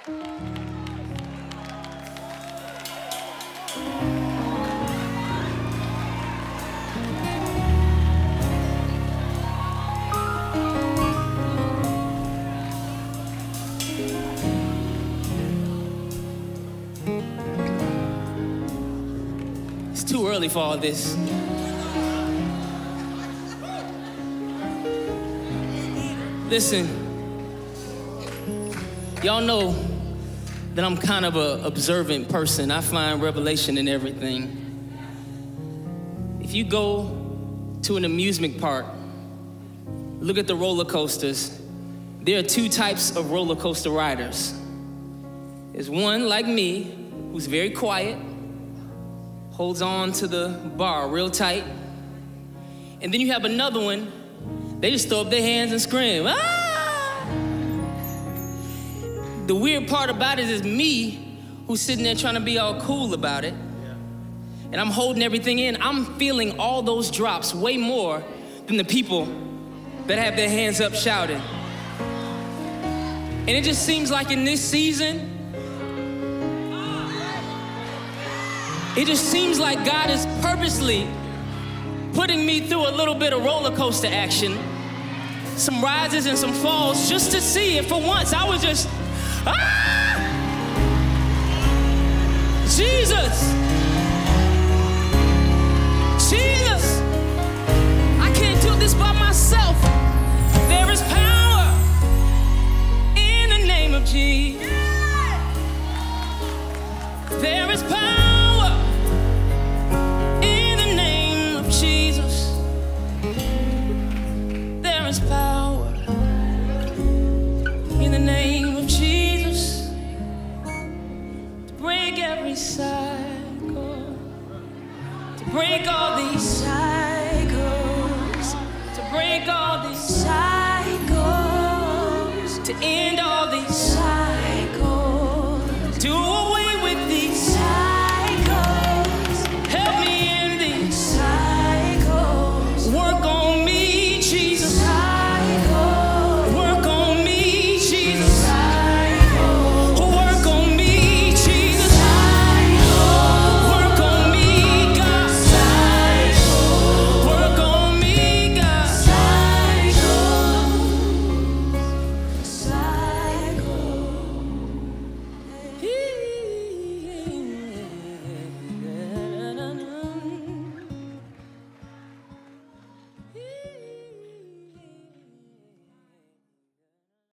It's too early for all this. Listen, y'all know that I'm kind of an observant person. I find revelation in everything. If you go to an amusement park, look at the roller coasters, there are two types of roller coaster riders. There's one like me, who's very quiet, holds on to the bar real tight. And then you have another one, they just throw up their hands and scream, ah! The weird part about it is me, who's sitting there trying to be all cool about it, and I'm holding everything in. I'm feeling all those drops way more than the people that have their hands up shouting. And it just seems like in this season, it just seems like God is purposely putting me through a little bit of roller coaster action, some rises and some falls, just to see if for once I was just, ah! Jesus! Jesus! I can't do this by myself. There is power in the name of Jesus. There is power in the name of Jesus. There is power in the name of Jesus to break every cycle, to break all these cycles, to break all these cycles, to end all these cycles.